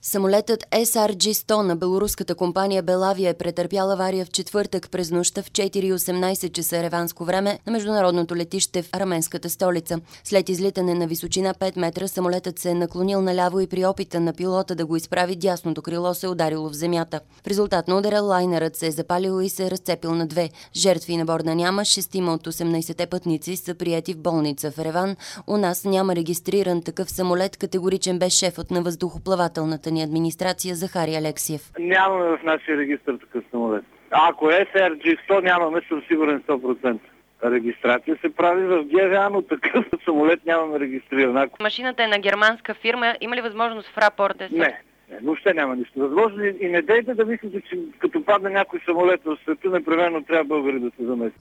Самолетът SRJ-100 на белоруската компания Белавия е претърпял авария в четвъртък през нощта в 4:18 часа ереванско време на международното летище в арменската столица. След излитане на височина 5 метра, самолетът се е наклонил наляво и при опита на пилота да го изправи, дясното крило се е ударило в земята. В резултат на удара лайнерът се е запалил и се е разцепил на две. Жертви на борда няма, 6 от 18-те пътници са приети в болница в Ереван. У нас няма регистриран такъв самолет, категоричен бе шефът на въздухоплавателната ни администрация Захари Алексиев. Нямаме в нашия регистър такъв самолет. Ако е SRJ-100, нямаме, съм сигурен 100%. Регистрация се прави в ГВА, но такъв самолет нямаме регистриран. Машината е на германска фирма. Има ли възможност в рапорт да се... Не, въобще няма нищо възможно. И не дейте да мислите, че като падне някой самолет в света, непременно трябва българи да се заместят.